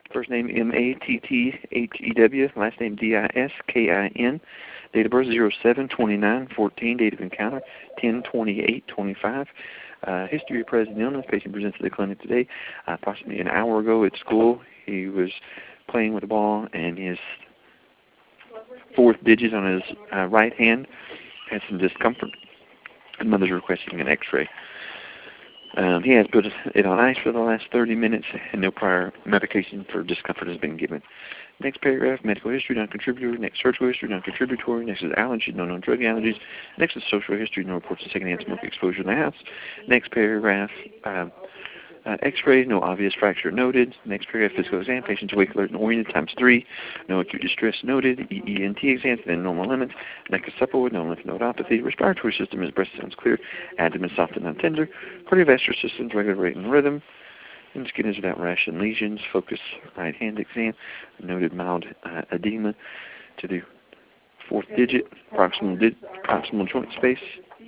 First name M-A-T-T-H-E-W, last name D-I-S-K-I-N. Date of birth 07/29/14. Date of encounter 10/28/25. History of present illness. Patient presents to the clinic today. Approximately an hour ago at school, he was playing with the ball, and his fourth digit on his right hand had some discomfort. And mother's requesting an X-ray. He has put it on ice for the last 30 minutes, and no prior medication for discomfort has been given. Next paragraph, medical history, non-contributory. Next, surgical history, non-contributory. Next is allergies, no known drug allergies. Next is social history, no reports of secondhand smoke exposure in the house. Next paragraph, X-ray, no obvious fracture noted. Next paragraph, physical exam, patient's awake, alert, and oriented, ×3. No acute distress noted. EENT exam, within normal limits. Neck is supple with no lymph nodopathy. Respiratory system, his breast sounds clear. Abdomen soft and non-tender. Cardiovascular system, regular rate and rhythm. And skin is without rash and lesions. Focus right hand exam. Noted mild edema to the fourth digit. Proximal joint space.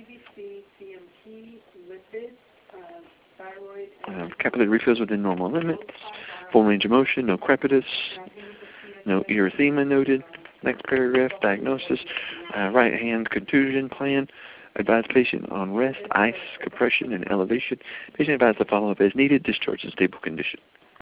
Capillary refills within normal limits. Full range of motion. No crepitus. No erythema noted. Next paragraph, diagnosis. Right hand contusion plan. Advise patient on rest, ice, compression, and elevation. Patient advised to follow up as needed. Discharge in stable condition.